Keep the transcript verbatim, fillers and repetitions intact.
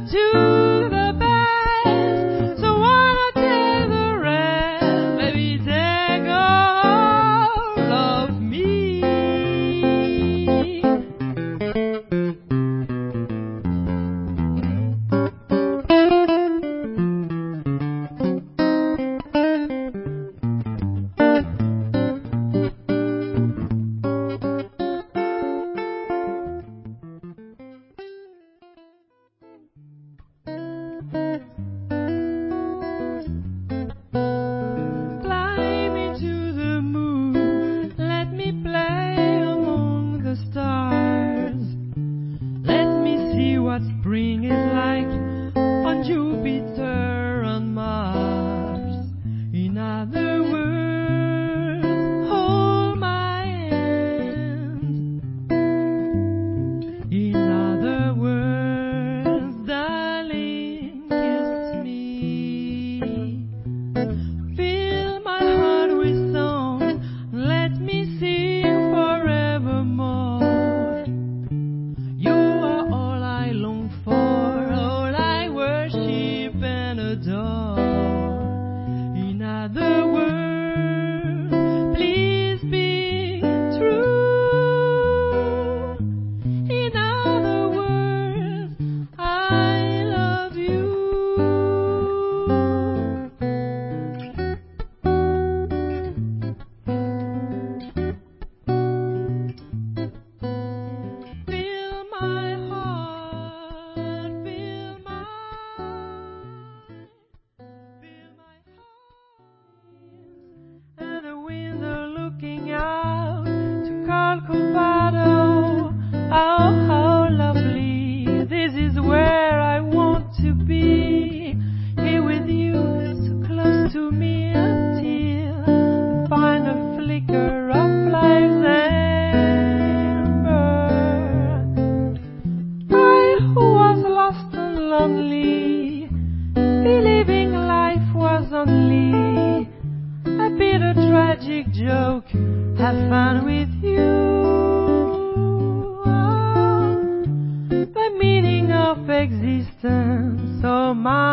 to the best. So wanna take the rest, maybe take all of me. Fly me to the moon, let me play among the stars. Let me see what spring is like on Jupiter, on Mars. In other words, hold my hand. In other words, darling, kiss me. Fill my heart with song, let me sing forevermore. You are all I long for, all I worship and adore. In other words, please be true. In other words, I love you. Fill my heart, fill my, fill my heart. And the winds are looking out to Corcovado. Oh, how lovely! This is where I want to be. Here with you, so close to me until the final flicker of life's ember. I who was lost and lonely, believing life was only a bitter tragic joke, have fun with you. Oh, the meaning of existence, oh my